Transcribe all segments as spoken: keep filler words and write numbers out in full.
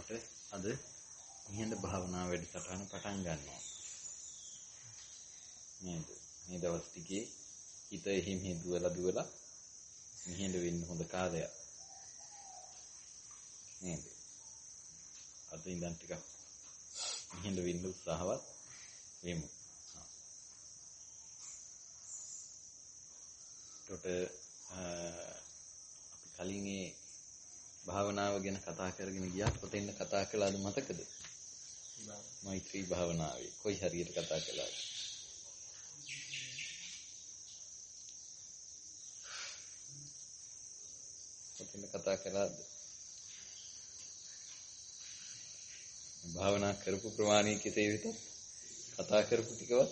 අපිට අද නිහඬ භාවනා වැඩසටහන පටන් ගන්නවා. නේද? මේ දවස් ටිකේ හිත එහිම දුවලා දුවලා නිහඬ වෙන්න හොඳ කාලයක්. නේද? අද ඉඳන් ටිකක් නිහඬ වෙන්න උත්සාහවත් වෙමු. කොට අපි කලින් ඒ භාවනාව ගැන කතා කරගෙන ගියා. කොතෙන්ද කතා කළාද මතකද? මෛත්‍රී භාවනාවේ කොයි හරියට කතා කළාද? කොතෙන්ද කතා කළාද? භාවනා කරපු ප්‍රමාණය කෙසේ වෙතත් කතා කරපු ටිකවත්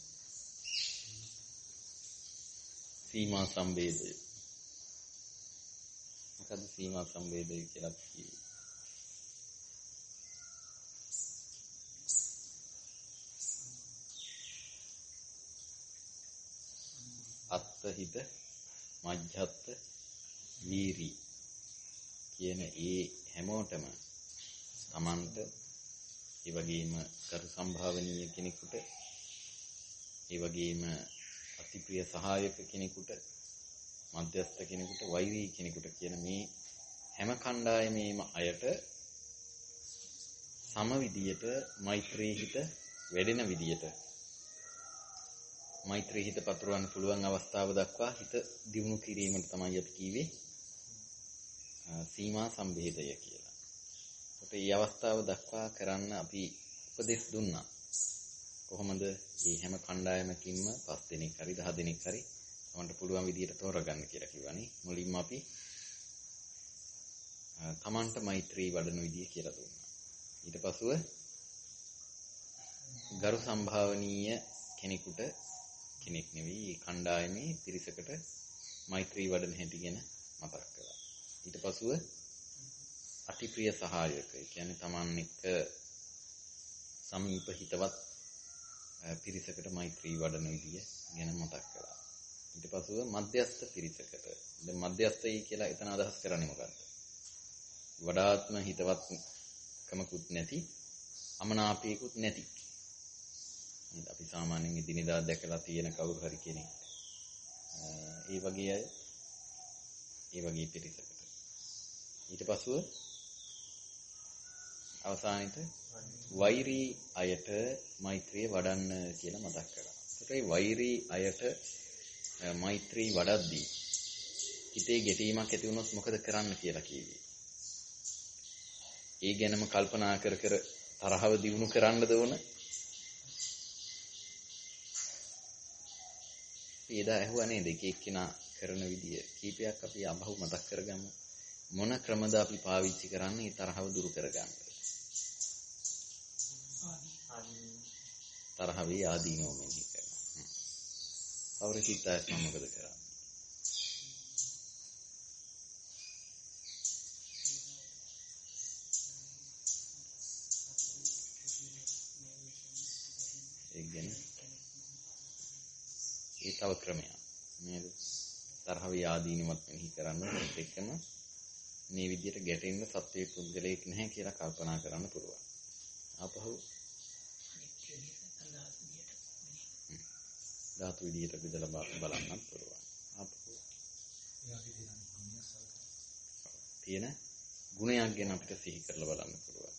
සීමා සම්බේධය. මොකද සීමා සම්බේධය කියලා කිව්වේ? අත්හිත මජ්ජත් වීරි කියන ඒ හැමෝටම තමන්ට ඒ වගේම කරු සම්භාවනීය කෙනෙකුට ඒ වගේම අතිප්‍රිය සහායක කෙනෙකුට මධ්‍යස්ථ කෙනෙකුට වෛරී කෙනෙකුට කියන මේ හැම කණ්ඩායමේම අයට සම විදියට මෛත්‍රී හිත වැඩෙන විදියට මෛත්‍රී හිත පතුරවන්න පුළුවන් අවස්ථාව දක්වා හිත දියුණු කිරීමට තමයි අපි කිව්වේ සීමා සම්බේධය කියලා. ඒකට මේ අවස්ථාව දක්වා කරන්න අපි උපදෙස් දුන්නා. කොහොමද මේ හැම කණ්ඩායමකින්ම පස් දෙනෙක් හරි දහ දෙනෙක් හරි තමන්ට පුළුවන් විදියට තෝරගන්න කියලා කිව්වනේ. මුලින්ම අපි තමන්ට මෛත්‍රී වඩන විදිය කියලා දුන්නා. ඊට පස්ව ගරු සම්භාවනීය කෙනෙකුට කෙනෙක් නෙවෙයි කණ්ඩායමේ පිරිසකට මෛත්‍රී වඩන හැටි ගැන මතක් කළා. ඊට පස්ව අතිප්‍රිය සහායක, ඒ කියන්නේ තමන් එක්ක සමීප හිතවත් පිරිසකට මෛත්‍රී වඩන විදිය ගැන මතක් කළා. ඊට පස්ව මධ්‍යස්ථ පිරිසකට. දැන් මධ්‍යස්ථයි කියලා එතන අදහස් කරන්නේ මොකක්ද? වඩාත්ම හිතවත් කමකුත් නැති, අමනාපයකුත් නැති. අපි සාමාන්‍යයෙන් ඉදිනදා දැකලා තියෙන කවුරු හරි කෙනෙක්. ඒ වගේ අය, ඒ වගේ පිරිසකට. ඊට පස්ව අවසානෙට වෛරී අයට මෛත්‍රිය වඩන්න කියලා මතක් කරා. ඒකට ඒ වෛරී අයට මෛත්‍රී වඩද්දී හිතේ ගැටීමක් ඇති වුණොත් මොකද කරන්න කියලා කිව්වේ. ඒ ගැනම කල්පනා කර කර තරහව දිනු කරන්නද ඕන? ඒදා ඇහුවා නේද? එක එක්කිනා කරන විදිය කීපයක් අපි අබහුව මතක් කරගමු. මොන ක්‍රමද අපි පාවිච්චි කරන්නේ ඒ තරහව දුරු කරගන්න? තරහවේ ආදීනෝ මෙහි කරනවා. කවුරු හිතාස් මම මොකද කරන්නේ? ඒ කියන්නේ ඒ තව ක්‍රමයක් නේද? තරහවේ ආදීනවත් මෙහි කරන්න ඒත් එක්කම මේ විදිහට ගැටෙන්න සත්‍යයේ පුද්ගලයෙක් නැහැ කියලා කල්පනා කරන්න පුළුවන්. ආපහු ධාතු විදියට බෙදලා බලන්නත් පුළුවන්. ආපහු තියෙන ගුණයක් ගැන අපිට සිහි කරලා බලන්න පුළුවන්.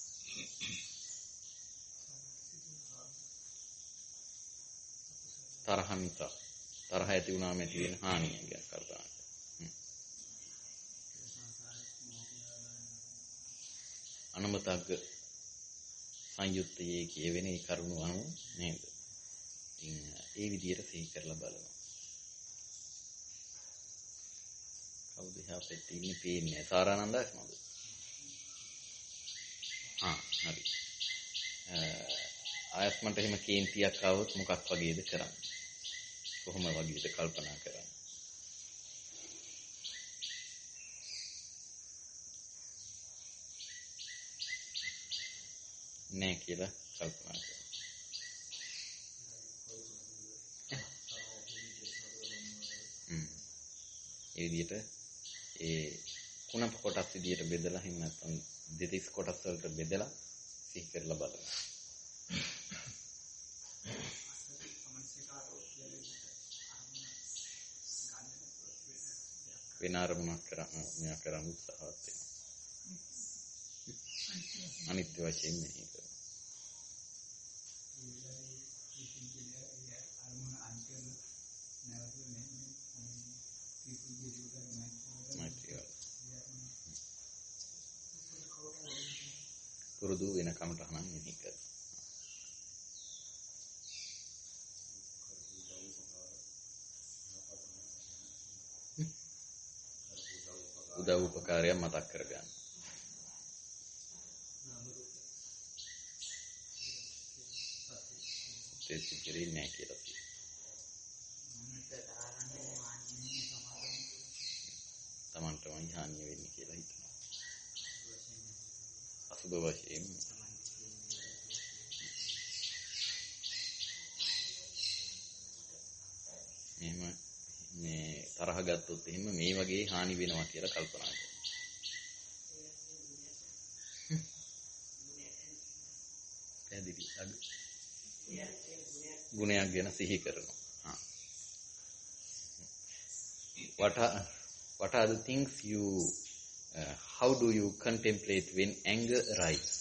තරහ නිසා තරහ ඇති වුණාම ඇති වෙන හානිය ගැන කල්පනා කරන්න. අනුමතග්ග සංයුත්තයේ කියවෙන ඒ කරුණු අනුව නේද? ඒ විදියට සිහි කරලා බලනවා. කවුද එහා පැත්තේ ඉන්නේ පේන්නේ? සාරානන්දස් නේද? ආ හරි. ආයත් මට එහෙම කේන්තියක් ආවොත් මොකක් වගේද කරන්නේ? කොහොම වගේද කල්පනා කරන්නේ? නෑ කියලා කල්පනා කරනවා. ඒ විදිහට ඒ කුණප කොටස් විදියට බෙදලා එහෙම නැත්නම් දෙතිස් කොටස් වලට බෙදලා සිහි කරලා බලන්න. වෙන අරමුණක් කරන්න මෙයා කරන්න උත්සාහවත් වෙනවා. අනිත්‍ය වශයෙන් මෙහි කරනවා. පුරුදු වෙන කමටහනම් මෙහි කරනවා. උදව් උපකාරයක් මතක් කරගන්න. ඒක සිද්ධි නෑ කියලා කියනවා. තමන්ටම හානිය වෙන්නේ කියලා හිතනවා. අසුබ වශයෙන් මෙහෙම මේ තරහ ගත්තොත් එහෙම මේ වගේ හානි වෙනවා කියලා කල්පනා කරනවා. පැහැදිලි අද ගුණයක් ගැන සිහි කරනවා. හා. What are what are the things you uh, how do you contemplate when anger arises?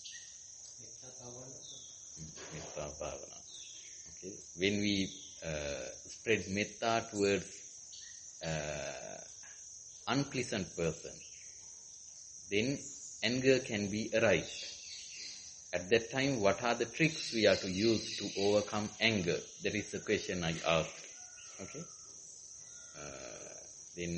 Metta bhavana. Okay. When we uh, spread metta towards uh, unpleasant person, then anger can be arised. At that time, what are the tricks we are to use to overcome anger? That is the question I asked. Okay. Uh, then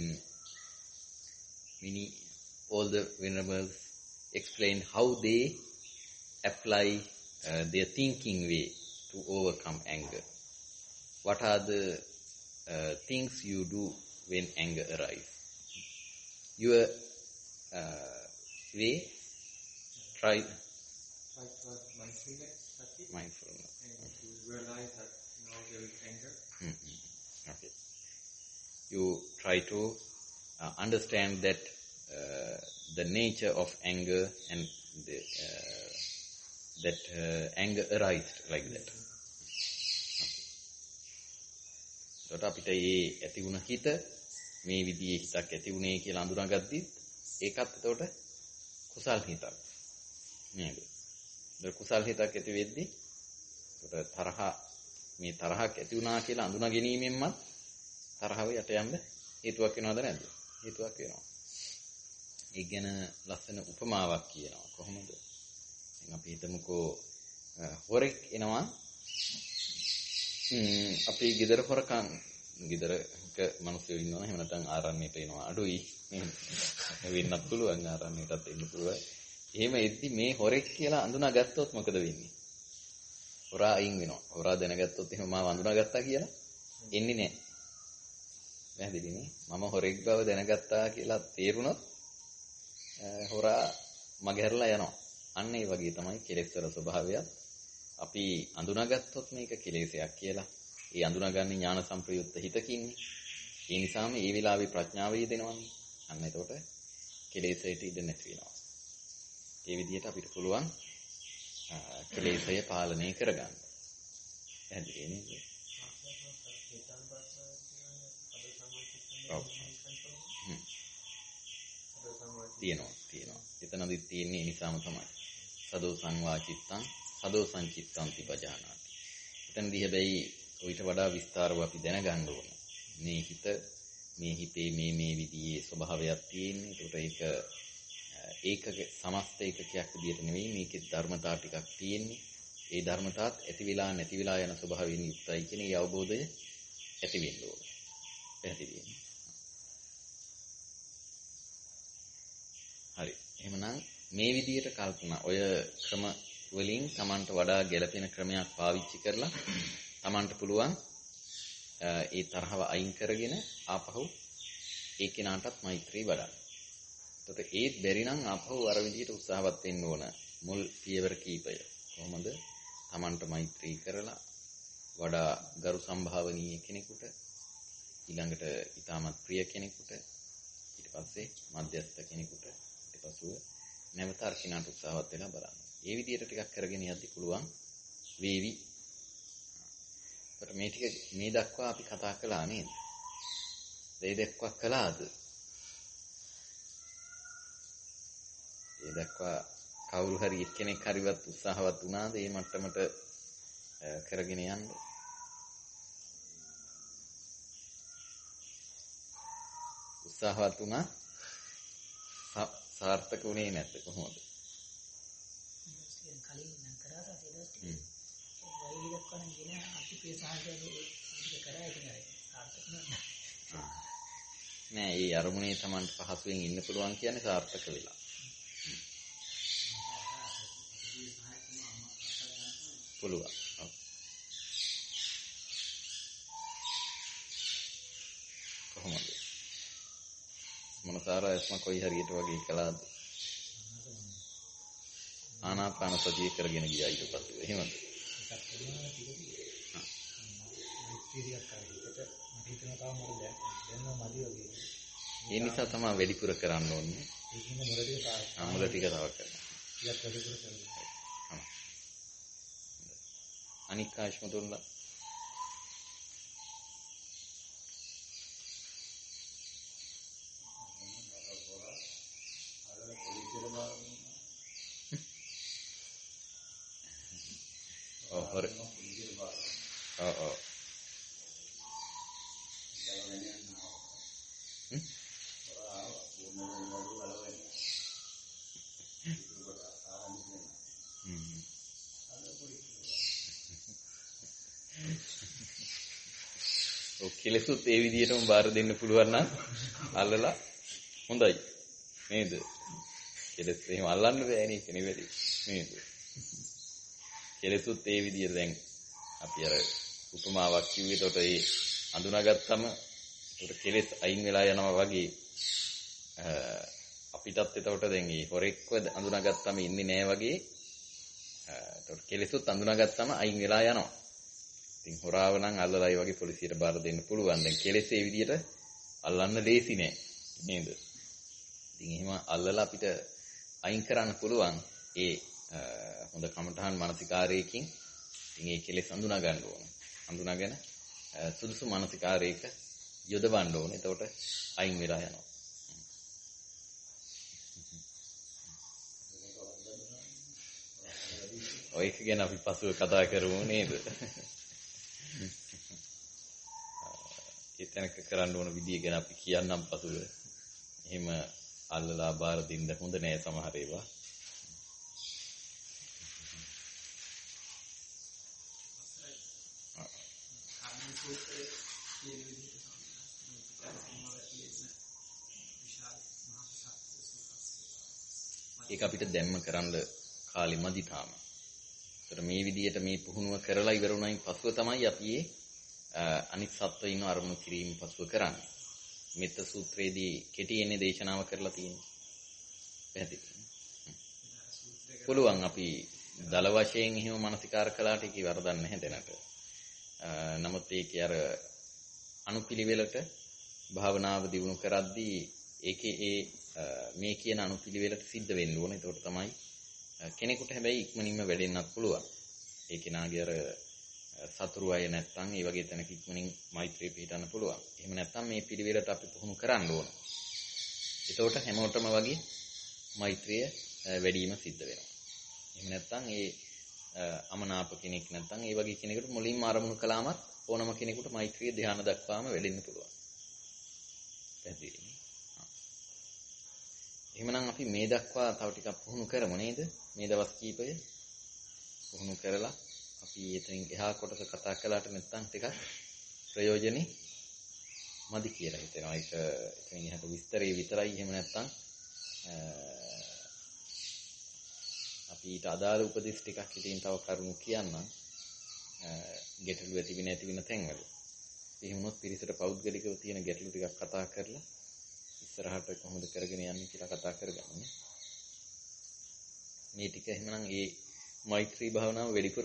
many all the venerables explained how they apply uh, their thinking way to overcome anger. What are the uh, things you do when anger arises? Your uh, way, try mindfulness, mindfulness. And to realize that now there is anger. Mm-hmm. Okay. You try to uh, understand that uh, the nature of anger and the, uh, that uh, anger arises like that. Okay. අපිට ඒ ඇති වුණ හිත මේ විදිහේ හිතක් ඇති වුණේ කියලා අඳුනාගද්දි ඒකත් එතකොට කුසල් හිතක් නේද? ඒ කුසල් හිතක් ඇති වෙද්දි එතකොට තරහ මේ තරහක් ඇති වුණා කියලා අඳුනා ගැනීමෙන්ම තරහව යට යන්න හේතුවක් වෙනවද නැද්ද? හේතුවක් වෙනවා. ඒ ගැන ලස්සන උපමාවක් කියනවා. කොහොමද? දැන් අපි හිතමුකෝ හොරෙක් එනවා ම්ම් අපි ගෙදර හොරකම් ගෙදරක මිනිස්සු ඉන්නවා එහෙම නැත්නම් ආරණ්‍යයට එනවා අඩුයි වෙන්නත් පුළුවන් ආරණ්‍යයටත් එන්න පුළුවන්. එහෙම එද්දි මේ හොරෙක් කියලා අඳුනා ගත්තොත් මොකද වෙන්නේ? හොරා අයින් වෙනවා. හොරා දැනගත්තොත් එහෙම මාව අඳුනාගත්තා කියලා එන්නේ නැහැ. පැහැදිලිනේ? මම හොරෙක් බව දැනගත්තා කියලා තේරුණොත් හොරා මගහැරලා යනවා. අන්න ඒ වගේ තමයි කෙලෙස් වල ස්වභාවය. අපි අඳුනාගත්තොත් මේක කෙලෙසයක් කියලා. ඒ අඳුනාගන්නේ ඥාන සම්ප්‍රයුක්ත හිතකින්නේ. ඒ නිසාම ඒ වෙලාවේ ප්‍රඥාව යෙදෙනවනේ. අන්න එතකොට කෙලෙසයට ඉඩ නැති වෙනවා. ඒ විදිහට අපිට පුළුවන් කෙලෙසය පාලනය කරගන්න. පැහැදිලි නේද? ඔව්. තියෙනවා තියෙනවා. එතනදිත් තියෙන්නේ නිසාම තමයි. සදෝ සංවාචිත්තං සදෝ සංචිත්තං තිබජානාති. එතනදී හැබැයි ඊට වඩා විස්තරව අපි දැනගන්න ඕනේ. මේ හිත මේ හිතේ මේ මේ විදිහේ ස්වභාවයක් තියෙන්නේ. ඒකට ඒක ඒකක සමස්ත ඒකකයක් විදිහට නෙවෙයි මේකේ ධර්මතා ටිකක් තියෙන්නේ. ඒ ධර්මතාවත් ඇති වෙලා නැති වෙලා යන ස්වභාවයෙන් යුක්තයි කියන ඒ අවබෝධය ඇති වෙන්න ඕනේ. පැහැදිලිද? හරි. එහෙමනම් මේ විදිහට කල්පනා ඔය ක්‍රම වලින් Tamanට වඩා ගැළපෙන ක්‍රමයක් පාවිච්චි කරලා Tamanට පුළුවන් ඒ තරහව අයින් කරගෙන ආපහු ඒ කෙනාටත් මෛත්‍රී වඩන්න. එතකොට ඒත් බැරි නම් ආපහු අර විදිහට උත්සාහවත් වෙන්න ඕන. මුල් පියවර කීපය. කොහොමද? Tamanට මෛත්‍රී කරලා වඩා ගරු සම්භාවනීය කෙනෙකුට ඊළඟට ඊටමත් ප්‍රිය කෙනෙකුට ඊට පස්සේ මධ්‍යස්ථ කෙනෙකුට ඊට පස්සේ නැවත අර්කිනාට උත්සාහවත් වෙලා බලන්න. ඒ විදිහට ටිකක් කරගෙන යද්දි පුළුවන් වේවි. මේ ටික මේ දක්වා අපි කතා කළා නේද? ඒ දක්වා කළාද? ඒ දක්වා කවුරු හරි එක්කෙනෙක් හරිවත් උත්සාහවත් වුණාද මේ මට්ටමට කරගෙන යන්න? උත්සාහවත් වුණා සාර්ථක වුණේ නැද්ද කොහොමද? කලින් නම් කරා තමයි ඒක. වෛද්‍ය දක්වන කියන අතිපේ සාහිත්‍යයේ ඒක කරා ඒක නෑ සාර්ථක නෑ. නෑ ඒ අරමුණේ Tamanට පහසුවෙන් ඉන්න පුළුවන් කියන්නේ සාර්ථක වෙලා. පුළුවන්. කොහොමද? මොනතර එස්ම කොයි හරියට වගේ කළාද? ආනාපාන සතිය කරගෙන ගියා ඊට පස්සේ. එහෙමද? ඒ නිසා තමයි වැඩිපුර කරන්න ඕනේ. ආමුල ටික තව කරන්න. අනික් ආශ්මතුල්ලා Oh, hore. Oh, oh. Hmm? Hmm. ඔව් කෙලෙසුත් ඒ විදිහටම බාර දෙන්න පුළුවන් නම් අල්ලලා හොඳයි නේද? කෙලෙස් එහෙම අල්ලන්න බෑනේ ඒක නෙවෙයි නේද? කෙලෙසුත් ඒ විදිහට දැන් අපි අර උපමාවක් කිව්වෙතොට ඒ අඳුනාගත්තම ඒකට කෙලෙස් අයින් වෙලා යනවා වගේ අපිටත් එතකොට දැන් මේ හොරෙක්ව අඳුනාගත්තම ඉන්නේ නෑ වගේ ඒතකොට කෙලෙසුත් අඳුනාගත්තම අයින් වෙලා යනවා. ඉතින් හොරාව නම් අල්ලලා ඒ වගේ පොලිසියට බාර දෙන්න පුළුවන්. දැන් කෙලෙස් ඒ විදිහට අල්ලන්න ලේසි නෑ නේද? ඉතින් එහෙම අල්ලලා අපිට අයින් කරන්න පුළුවන් ඒ හොඳ කමඨහන් මානසිකාරයකින්. ඉතින් ඒ කෙලෙස් අඳුනා ගන්න ඕන. අඳුනාගෙන සුදුසු මානසිකාරයක යොදවන්න ඕන. එතකොට අයින් වෙලා යනවා. ඔය එක ගැන අපි පසුව කතා කරමු නේද? ඒ තැනක කරන්න ඕන විදිය ගැන අපි කියන්නම් පසුව. එහෙම අල්ලලා බාර දෙන්න හොඳ නෑ සමහර ඒවා. ඒක අපිට දැම්ම කරන්න කාලෙ මදි තාම. ඒතර මේ විදියට මේ පුහුණුව කරලා ඉවර වුණායින් පසුව තමයි අපි අනිත් සත්වයින් අරමුණු කිරීම පසුව කරන්නේ. මෙත්ත සූත්‍රයේදී කෙටියෙන්නේ දේශනාව කරලා තියෙනවා. පැහැදිලිද? පුළුවන් අපි දල වශයෙන් එහෙම මානසිකාර කළාට ඒක වරදක් නැහැ දැනට. නමුත් ඒකේ අර අනුපිළිවෙලට භාවනාව දියුණු කරද්දී ඒකේ ඒ මේ කියන අනුපිළිවෙලට සිද්ධ වෙන්න ඕනේ. ඒකට තමයි කෙනෙකුට හැබැයි ඉක්මනින්ම වැඩෙන්නත් පුළුවන්. ඒ කෙනාගේ අර සතුරු අය නැත්තම් ඒ වගේ තැනක ඉක්මනින් මෛත්‍රිය පිහිටන්න පුළුවන්. එහෙම නැත්තම් මේ පිළිවෙලට අපි පුහුණු කරන්න ඕන. එතකොට හැමෝටම වගේ මෛත්‍රිය වැඩිම සිද්ධ වෙනවා. එහෙම නැත්තම් ඒ අමනාප කෙනෙක් නැත්තම් ඒ වගේ කෙනෙකුට මුලින්ම ආරමුණු කළාමත් ඕනම කෙනෙකුට මෛත්‍රිය ධ්‍යාන දක්වාම වැඩෙන්න පුළුවන්. පැහැදිලිද? එහෙමනම් අපි මේ දක්වා තව ටිකක් පුහුණු කරමු නේද? මේ දවස් කීපය පුහුණු කරලා අපි එතනින් එහා කොටස කතා කළාට නැත්නම් ටිකක් ප්‍රයෝජනෙ මදි කියලා හිතෙනවා. ඒක එතනින් එහාට විස්තරේ විතරයි. එහෙම නැත්නම් අපි ඊට අදාළ උපදෙස් ටිකක් ඉතින් තව කරුණු කියන්නම්. ගැටලු ඇති වෙන ඇති වෙන තැන්වල. එහෙම වුණොත් පිරිසට පෞද්ගලිකව තියෙන ගැටලු ටිකක් කතා කරලා ඉස්සරහට කොහොමද කරගෙන යන්නේ කියලා කතා කරගන්න. මේ ටික එහෙමනම් ඒ මෛත්‍රී භාවනාව වැඩිපුර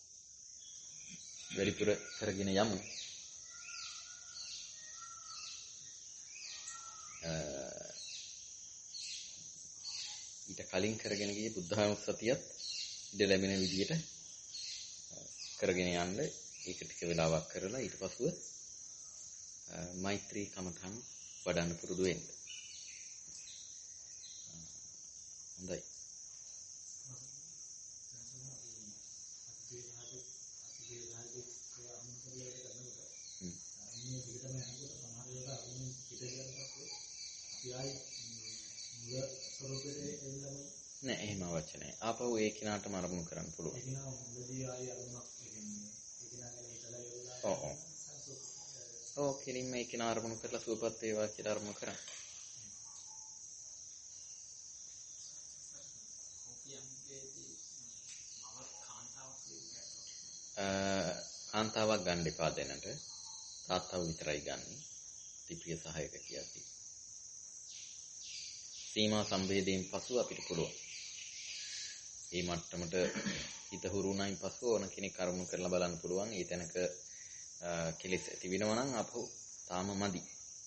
වැඩිපුර කරගෙන යමු. ඊට කලින් කරගෙන ගියේ බුද්ධානුස්සතියත් ඉඳ ලැබෙන විදියට කරගෙන යන්න ඒක ටික වෙලාවක් කරලා ඊට පස්ව මෛත්‍රී කමඨං වඩන්න පුරුදු වෙන්න. හොඳයි. නෑ එහෙම අවශ්‍ය නෑ. ආපහු ඒ කිනාටම අරමුණු කරන්න පුළුවන්. ඔව් ඔව්. ඔව් කෙලින්ම ඒ කිනා අරමුණු කරලා සුවපත් වේවා කියලා අරමුණු කරන්න. කාන්තාවක් ගන්න එපා දැනට. තාත්තව විතරයි ගන්න. ත්‍රිප්‍රිය සහායක කියද්දි. සීමා සම්බේධයෙන් පසු අපිට පුළුවන්. මේ මට්ටමට හිත හුරු වුණායින් පසු ඕන කෙනෙක් අරමුණු කරලා බලන්න පුළුවන්. ඒ තැනක කෙලෙස් ඇති වෙනවා නම් අපහු තාම මදි.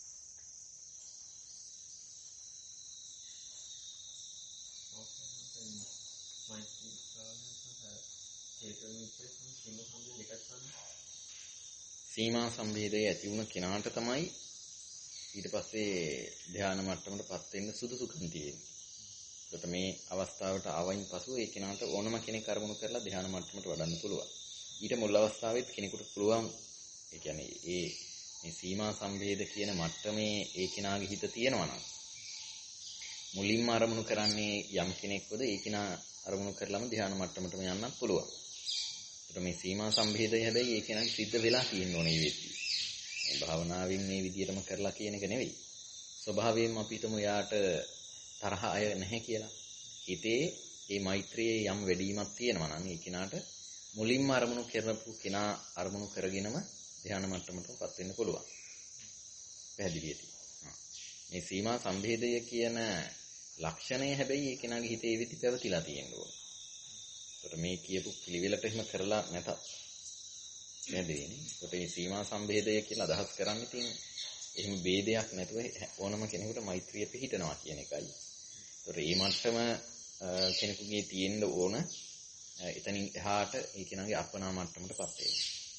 සීමා සම්බේධය ඇති වුණ කෙනාට තමයි ඊට පස්සේ ධ්‍යාන මට්ටමටපත් වෙන්න සුදුසුකම් තියෙන්නේ. ඒකට මේ අවස්ථාවට ආවයින් පසු ඒ කෙනාට ඕනම කෙනෙක් අරමුණු කරලා ධ්‍යාන මට්ටමට වඩන්න පුළුවන්. ඊට මුල් අවස්ථාවෙත් කෙනෙකුට පුළුවන් ඒ කියන්නේ ඒ මේ සීමා සම්බේධ කියන මට්ටමේ ඒ කෙනාගේ හිත තියෙනවා නම් මුලින්ම අරමුණු කරන්නේ යම් කෙනෙක්වද ඒ කෙනා අරමුණු කරලම ධ්‍යාන මට්ටමටම යන්නත් පුළුවන්. ඒකට මේ සීමා සම්බේධය හැබැයි ඒ කෙනාගේ සිද්ධ වෙලා තියෙන්න ඕනේ වෙද්දී. මේ භාවනාවෙන් මේ විදිහටම කරලා කියන එක නෙවෙයි. ස්වභාවයෙන්ම අපි හිතමු යාට තරහ අය නැහැ කියලා. හිතේ මේ මෛත්‍රියේ යම් වැඩිවීමක් තියෙනවා නම් ඒ කෙනාට මුලින්ම අරමුණු කරපු කෙනා අරමුණු කරගෙනම ධ්‍යාන මට්ටමටපත් වෙන්න පුළුවන්. පැහැදිලිද? මේ සීමා සම්බේධය කියන ලක්ෂණය හැබැයි ඒ කෙනාගේ හිතේ ඒ විදි පැවතිලා තියෙන්න ඕන. ඒකට මේ කියපු පිළිවෙලට එහෙම කරලා නැතත් පැහැදිලිනේ. ඒකට මේ සීමා සම්බේධය කියලා අදහස් කරන්නේ තියෙන්නේ එහෙම ભેදයක් නැතුව ඕනම කෙනෙකුට මෛත්‍රිය පිහිටනවා කියන එකයි. ඒකට මේ මට්ටම කෙනෙකුගේ තියෙන්න ඕන එතනින් එහාට ඒ කෙනාගේ අපනා මට්ටමටපත් වෙන්න.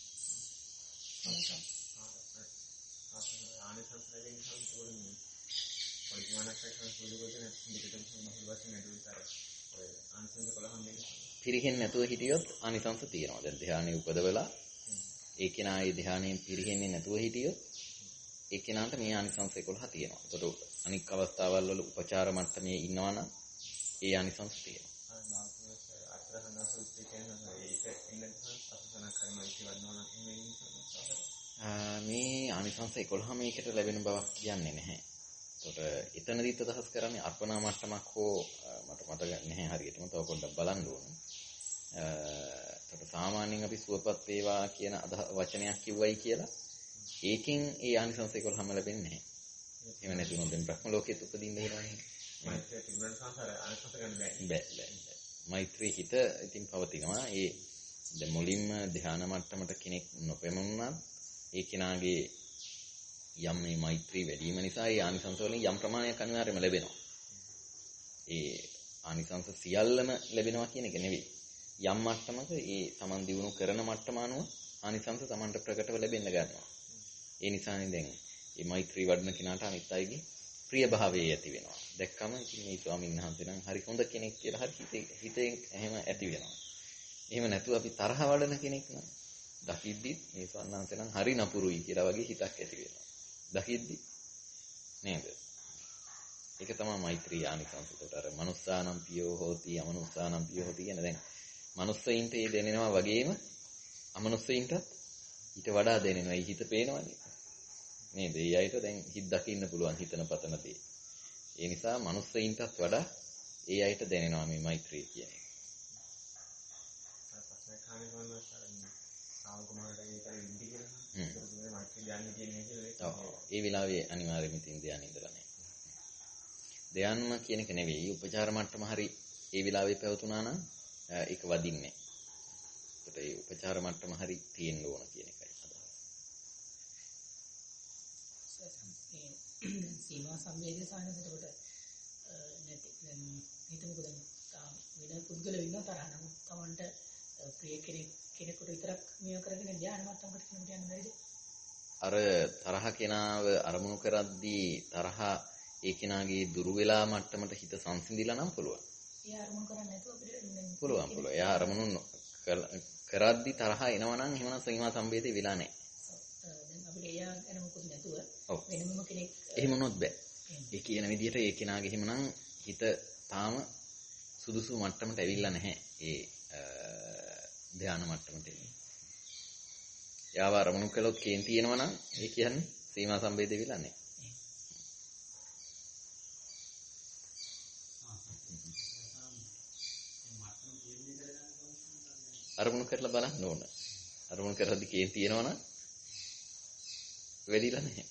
පිරිහෙන්නේ නැතුව හිටියොත් ආනිසංස තියෙනවා. දැන් ධ්‍යානෙ උපදවලා ඒ කෙනාගේ ධ්‍යානෙන් පිරිහෙන්නේ නැතුව හිටියොත් ඒ කෙනාට මේ ආනිසංස එකොළහ තියෙනවා. ඒකට අනික් අවස්ථාවල් වල උපචාර මට්ටමේ ඉන්නවා නම් ඒ ආනිසංස තියෙනවා. මේ ආනිසංස එකොළහ මේකට ලැබෙන බවක් කියන්නේ නැහැ. ඒකට එතනදිත් අදහස් කරන්නේ අර්පණා මට්ටමක් හෝ මට මතක නැහැ හරියටම. තව පොඩ්ඩක් බලන්න ඕනේ. ඒකට සාමාන්‍යයෙන් අපි සුවපත් වේවා කියන වචනයක් කිව්වයි කියලා ඒකෙන් ඒ ආනිසංස එකොළහම ලැබෙන්නේ නැහැ. එහෙම නැතුනොත් දැන් බ්‍රහ්ම ලෝකෙත් උපදින්න වෙනවනේ. මෛත්‍රිය තිබුණාට සංසාර ආනිසංස ගන්න බෑ. බෑ. මෛත්‍රී හිත ඉතින් පවතිනවා. ඒ දැන් මුලින්ම ධ්‍යාන මට්ටමට කෙනෙක් නොපෙමුණුණත් ඒ කෙනාගේ යම් මේ මෛත්‍රී වැඩි වීම නිසා ඒ ආනිසංස වලින් යම් ප්‍රමාණයක් අනිවාර්යයෙන්ම ලැබෙනවා. ඒ ආනිසංස සියල්ලම ලැබෙනවා කියන එක නෙවෙයි. යම් මට්ටමක ඒ Taman දිනු කරන මට්ටම අනුව ආනිසංස Tamanට ප්‍රකටව ලැබෙන්න ගන්නවා. ඒ නිසානේ දැන් මේ මෛත්‍රී වඩන කෙනාට අනිත් අයගේ ප්‍රිය භාවය ඇති වෙනවා. දැක්කම ඉතින් මේ ස්වාමීන් වහන්සේ නම් හරි හොඳ කෙනෙක් කියලා හරි හිතේ හිතෙන් එහෙම ඇති වෙනවා. එහෙම නැතුව අපි තරහ වඩන කෙනෙක් නම් දකිද්දි මේ ස්වාමීන් වහන්සේ නම් හරි නපුරුයි කියලා වගේ හිතක් ඇති වෙනවා. දකිද්දි නේද? ඒක තමයි මෛත්‍රී ආනිසංසකට අර මනුස්සානම් පියෝ හෝති අමනුස්සානම් පියෝ හෝති කියන දැන් මනුස්සයින්ට ඒ දැනෙනවා වගේම අමනුස්සයින්ටත් ඊට වඩා දැනෙනවා. ඒ හිත පේනවනේ. නේද? ඒ අයට දැන් හිත දකින්න පුළුවන් හිතන පතන දේ. ඒ නිසා මනුස්සයින්ටත් වඩා ඒ අයට දැනෙනවා මේ මෛත්‍රිය කියන එක. ඒ විලාවේ අනිවාර්යයෙන්ම තින් ධ්‍යානෙ ඉඳලා නැහැ. ධ්‍යානම කියන එක නෙවෙයි උපචාර මට්ටම හරි ඒ විලාවේ පැවතුනා නම් ඒක වදින්නේ. ඒකට ඒ උපචාර මට්ටම හරි තියෙන්න ඕන කියන එකයි අදහස්. සීමා සම්බේධය සානසකට නැති දැන් හිතමුකෝ දැන් තාම වෙන පුද්ගලයෝ ඉන්නවා තරහ නමුත් Tamanට ප්‍රිය කෙනෙක් කෙනෙකුට විතරක් මේව කරගෙන ධ්‍යාන මට්ටමකට කියන්න යන්න බැරිද? අර තරහ කෙනාව අරමුණු කරද්දී තරහ ඒ කෙනාගේ දුරු වෙලා මට්ටමට හිත සංසිඳිලා නම් පුළුවන්. ඒ අරමුණු කරන්නේ නැතුව අපිට පුළුවන් පුළුවන්. එයා අරමුණු කරද්දී තරහ එනවා නම් එහෙමනම් සීමා සම්බේධය වෙලා නැහැ. දැන් අපිට එයා ගැන මොකුත් නැතුව ඔව්. වෙනම කෙනෙක් එහෙම වුණොත් බෑ. ඒ කියන විදිහට ඒ කෙනාගේ එහෙමනම් හිත තාම සුදුසු මට්ටමට ඇවිල්ලා නැහැ. ඒ ධ්‍යාන මට්ටමට එන්නේ. යාව අරමුණු කළොත් කේන් තියෙනවා නම් ඒ කියන්නේ සීමා සම්බේධය වෙලා නැහැ. අරමුණු කරලා බලන්න ඕන. අරමුණු කරද්දි කේන් තියෙනවා නම් වෙදිලා නැහැ.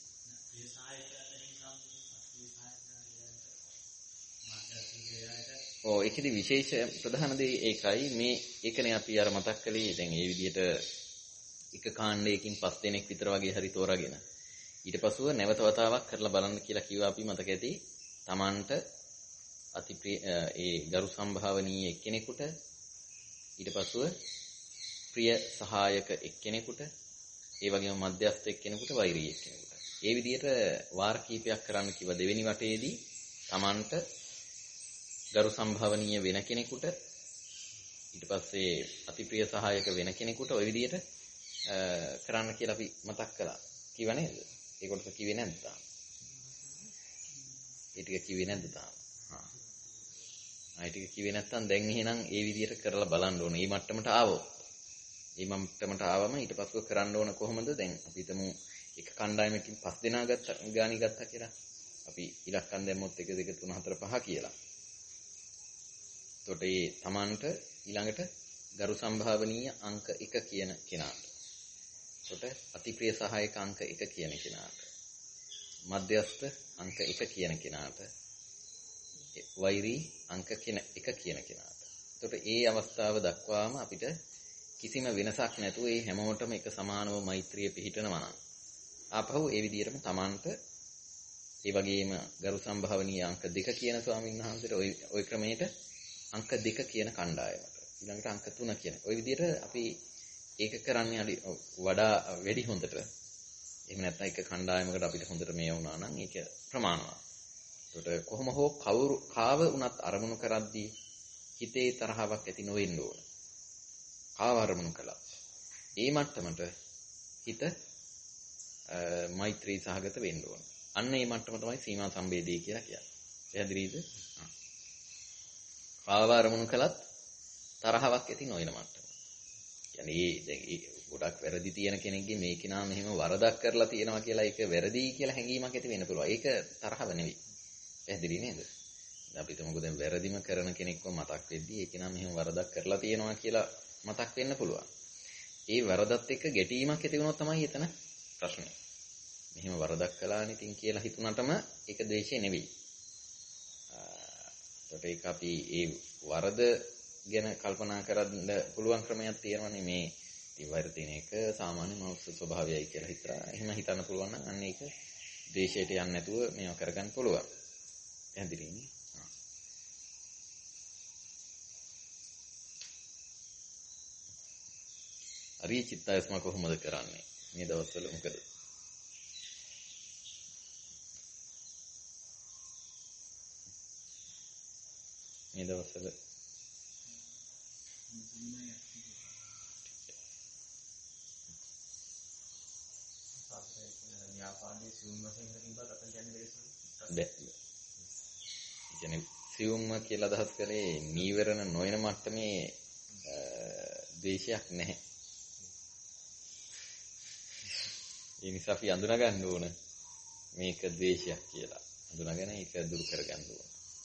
ඔව් ඒකෙදි විශේෂ ප්‍රධාන දේ ඒකයි මේ ඒකනේ අපි අර මතක් කළේ දැන් මේ විදිහට එක කාණ්ඩයකින් පස් දෙනෙක් විතර වගේ හරි තෝරාගෙන ඊට පස්ව නැවත වතාවක් කරලා බලන්න කියලා කිව්වා අපි මතක ඇති Tamanට අතිප්‍රිය ඒ ගරු සම්භාවනීය එක්කෙනෙකුට ඊට පස්ව ප්‍රිය සහායක එක්කෙනෙකුට ඒ වගේම මධ්‍යස්ථ එක්කෙනෙකුට වෛරී එක්කෙනෙකුට ඒ විදිහට වාර කීපයක් කරන්න කිව්වා දෙවෙනි වටේදී Tamanට ගරු සම්භාවනීය වෙන කෙනෙකුට ඊට පස්සේ අතිප්‍රිය සහායක වෙන කෙනෙකුට ওই විදිහට කරන්න කියලා අපි මතක් කළා. කිව්ව නේද? ඒ කොටස කිව්වේ නැද්ද තාම? ඒ ටික කිව්වේ නැද්ද තාම? හා. ආ ඒ ටික කිව්වේ නැත්නම් දැන් එහෙනම් ඒ විදිහට කරලා බලන්න ඕනේ. මේ මට්ටමට ආවොත්. මේ මට්ටමට ආවම ඊට පස්ව කරන්න ඕන කොහොමද? දැන් අපි හිතමු එක කණ්ඩායමකින් පස් දෙනා ගත්තා ගාණි ගත්තා කියලා. අපි ඉලක්කම් දැම්මොත් එක දෙක තුන හතර පහ කියලා. එතකොට ඒ Tamanට ඊළඟට ගරු සම්භාවනීය අංක එක කියන කෙනාට. එතකොට අතිප්‍රිය සහායක අංක එක කියන කෙනාට. මධ්‍යස්ථ අංක එක කියන කෙනාට. වෛරී අංක එක කියන කෙනාට. එතකොට ඒ අවස්ථාව දක්වාම අපිට කිසිම වෙනසක් නැතුව ඒ හැමෝටම එක සමානව මෛත්‍රිය පිහිටනවා නම් ආපහු ඒ විදිහටම Tamanට ඒ වගේම ගරු සම්භාවනීය අංක දෙක කියන ස්වාමීන් වහන්සේට ওই ওই ක්‍රමයට අංක දෙක කියන කණ්ඩායමට ඊළඟට අංක තුන කියන. ওই විදිහට අපි ඒක කරන්නේ අඩි වඩා වැඩි හොඳට. එහෙම නැත්නම් එක කණ්ඩායමකට අපිට හොඳට මේ වුණා නම් ඒක ප්‍රමාණවත්. ඒකට කොහොම හෝ කවුරු කාව උනත් අරමුණු කරද්දී හිතේ තරහාවක් ඇති නොවෙන්න ඕන. කාව අරමුණු කළා. ඒ මට්ටමට හිත මෛත්‍රී සහගත වෙන්න ඕන. අන්න ඒ මට්ටම තමයි සීමා සම්බේධී කියලා කියන්නේ. පැහැදිලිද? කාව අරමුණු කළත් තරහාවක් ඇති නොවන මට්ටම. කියන්නේ දැන් ගොඩක් වැරදි තියෙන කෙනෙක්ගේ මේ කෙනා මෙහෙම වරදක් කරලා තියෙනවා කියලා ඒක වැරදි කියලා හැඟීමක් ඇති වෙන්න පුළුවන්. ඒක තරහව නෙවෙයි. පැහැදිලි නේද? අපි හිතමුකෝ දැන් වැරදිම කරන කෙනෙක්ව මතක් වෙද්දී ඒ කෙනා මෙහෙම වරදක් කරලා තියෙනවා කියලා මතක් වෙන්න පුළුවන්. ඒ වරදත් එක්ක ගැටීමක් ඇති වුණොත් තමයි එතන ප්‍රශ්නේ. මෙහෙම වරදක් කළානේ තින් කියලා හිතුණටම ඒක ද්වේෂය නෙවෙයි. ඒකට ඒක අපි ඒ වරද ගැන කල්පනා කරන්න පුළුවන් ක්‍රමයක් තියෙනවානේ මේ ඉවර්තින එක සාමාන්‍ය මනුස්ස ස්වභාවයයි කියලා හිතලා එහෙම හිතන්න පුළුවන් නම් අන්න ඒක ද්වේෂයට යන්නේ නැතුව මේව කරගන්න පුළුවන්. පැහැදිලිනේ? හා. හරි චිත්තයස්ම කොහොමද කරන්නේ? මේ දවස්වල මොකද? මේ දවස්වල කියන්නේ සියුම්ම කියලා අදහස් කරේ නීවරණ නොයන මට්ටමේ ද්වේෂයක් නැහැ. ඒ නිසා අපි අඳුනා ගන්න ඕන මේක ද්වේෂයක් කියලා. අඳුනාගෙන ඒක දුරු කර ගන්න ඕන.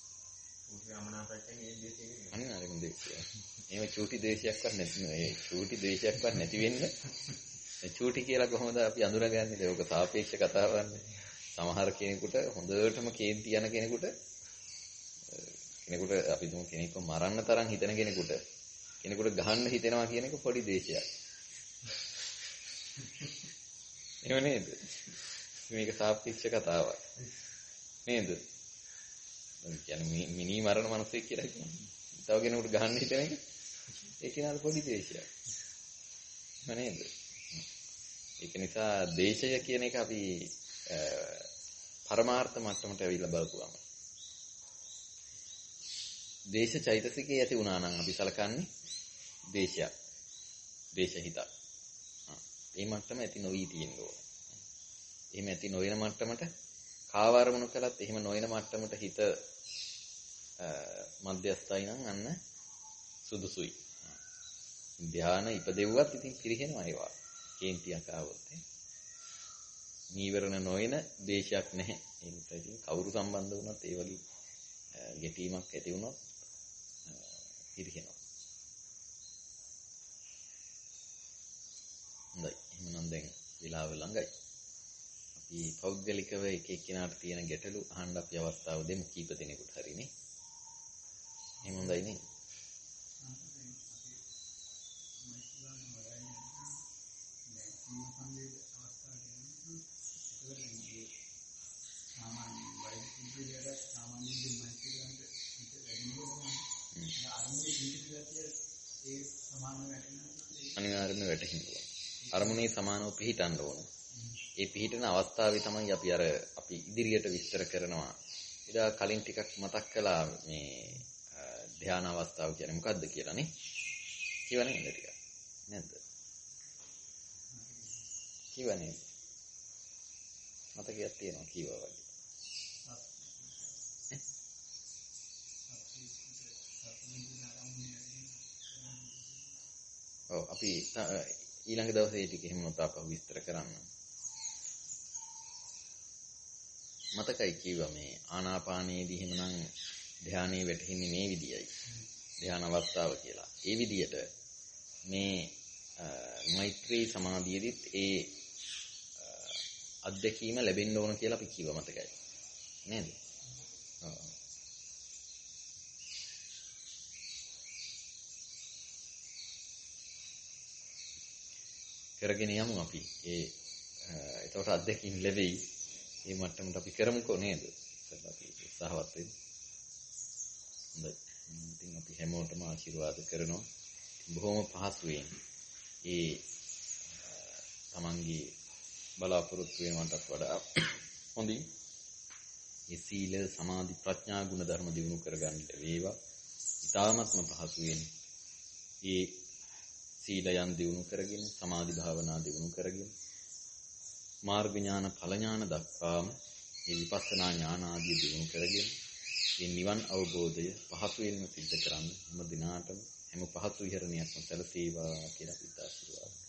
අනිවාර්යයෙන්ම ද්වේෂය. එහෙම චූටි ද්වේෂයක්වත් නැති නේ. චූටි ද්වේෂයක්වත් නැති වෙන්න මේ චූටි කියලා කොහොමද අපි අඳුරගන්නේ? ඒක සාපේක්ෂ කතාවක්නේ. සමහර කෙනෙකුට හොඳටම කේන්ති යන කෙනෙකුට කෙනෙකුට අපි දුමු කෙනෙක්ව මරන්න තරම් හිතන කෙනෙකුට කෙනෙකුට ගහන්න හිතෙනවා කියන එක පොඩි දේශයක්. එහෙම නේද? මේක සාපේක්ෂ කතාවක්. නේද? කියන්නේ මිනි මරණ මිනිස්සෙක් කියලා කියන්නේ. තව කෙනෙකුට ගහන්න හිතන එක ඒ කෙනාට පොඩි දේශයක්. නේද? ඒක නිසා දේශය කියන එක අපි පරමාර්ථ මට්ටමට ඇවිල්ලා බලපුවාම දේශ චෛතසිකේ ඇති වුණා නම් අපි සලකන්නේ දේශයක්. දේශහිත. ඒ මට්ටම ඇති නොවි තියෙන්න ඕන. එහෙම ඇති නොවන මට්ටමට කාවරමුණු කළත් එහෙම නොවන මට්ටමට හිත මධ්‍යස්ථයි නම් අන්න සුදුසුයි. ධානය ඉපදෙව්වත් ඉතින් පිරිහෙනවා ඒවා. කේන්තියක් ආවොත් නීවරණ නොයන දේශයක් නැහැ. ඒ නිසා ඉතින් කවුරු සම්බන්ධ වුණත් ඒ වගේ ගැටීමක් ඇති වුණොත් පිරිහෙනවා. හොඳයි. එහෙනම් දැන් වෙලාව ළඟයි. අපි පෞද්ගලිකව එක එක්කිනාට තියෙන ගැටලු අහන්න අපි අවස්ථාව දෙමු කීප දෙනෙකුට හරිනේ. එහෙනම් හොඳයි නේ. අනිවාර්යයෙන්ම වැටහෙනවා. අරමුණේ සමානව පිහිටන්න ඕන. ඒ පිහිටන අවස්ථාවේ තමයි අපි අර අපි ඉදිරියට විස්තර කරනවා. ඉතින් කලින් ටිකක් මතක් කළා මේ ධානා අවස්ථාව කියන්නේ මොකද්ද කියලා නේ? කියවනේ නේද ටික? නැද්ද? කියවනේ. මතකයක් තියෙනවා කියවා වගේ. ඔව් අපි ඊළඟ දවසේ ටික එහෙම උතාපහු විස්තර කරන්න. මතකයි කිව්වා මේ ආනාපානයේදී එහෙමනම් ධානයේ වැටෙන්නේ මේ විදියයි. ධාන අවස්ථාව කියලා. ඒ විදියට මේ මෛත්‍රී සමාධියේදීත් ඒ අත්දැකීම ලැබෙන්න ඕන කියලා අපි කිව්වා මතකයි. නේද? ඔව්. කරගෙන යමු අපි. ඒ එතකොට අත්දැකීම් ලැබෙයි. මේ මට්ටමට අපි කරමුකෝ නේද? අපි උත්සාහවත් වෙමු. හොඳයි. ඉතින් අපි හැමෝටම ආශිර්වාද කරනවා. බොහොම පහසුවෙන් ඒ තමන්ගේ බලාපොරොත්තු වෙනවටත් වඩා හොඳින් ඒ සීල සමාධි ප්‍රඥා ගුණ ධර්ම දිනු කරගන්න වේවා. ඊටාත්ම පහසුවෙන් ඒ සීලයන් දිනු කරගෙන සමාධි භාවනා දිනු කරගෙන මාර්ග ඥාන ඵල ඥාන දක්වාම මේ විපස්සනා ඥාන ආදී දිනු කරගෙන මේ නිවන් අවබෝධය පහසුවෙන්ම සිද්ධ කරන්න හැම දිනාටම හැම පහසු විහරණයක්ම සැලසේවා කියලා පිට ආශිර්වාද